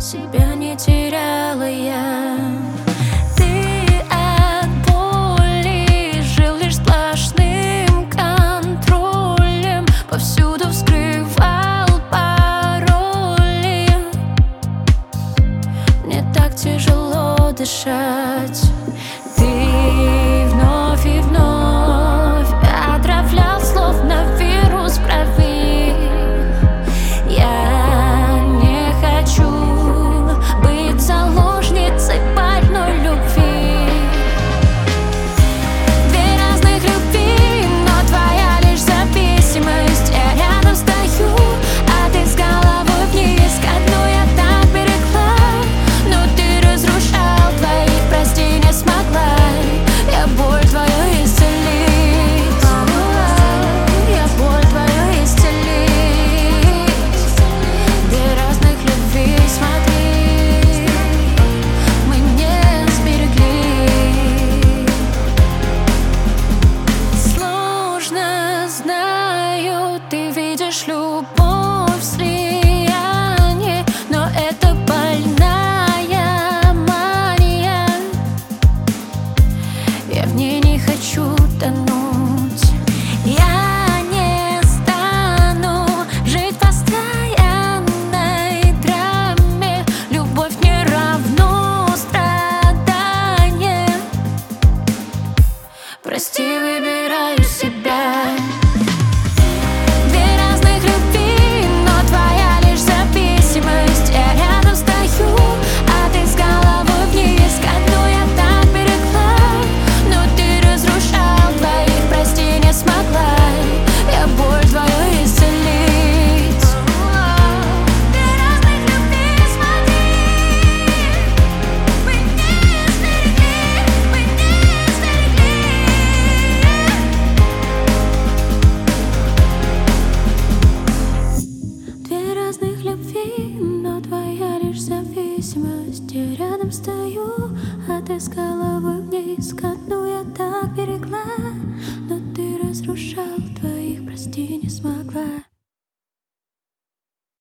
себя не теряла я. Ты от боли жил лишь сплошным контролем, повсюду вскрывал пароли. Мне так тяжело дышать. Ты вновь и вновь отравлял словно вирус в крови. Я не хочу быть заложницей больной любви. Две разных любви, но твоя лишь зависимость. Я рядом стою, а ты с головой вниз. Ко дну я так берегла, но ты разрушал, двоих прости не смогла. Я боль твою исцелить, я боль твою исцелить. Две разных любви, смотри, мы не сберегли. Сложно, знаю, ты видишь любовь в слиянии, но это больная мания. Я в ней не хочу тонуть. Я не стану жить в постоянной драме. Любовь не равно страдание. Прости, выбираю себя. Две разных любви, но твоя лишь зависимость. Я рядом стою, а ты с головой вниз. Ко дну я так берегла, но ты разрушал, двоих прости не смогла. Я боль твою исцелить. Две разных любви, смотри, мы не сберегли, мы не сберегли. Две разных любви, но твоя лишь зависимость. Я рядом стою, а ты с головой вниз. Ко дну я так берегла, но ты разрушал, двоих прости не смогла.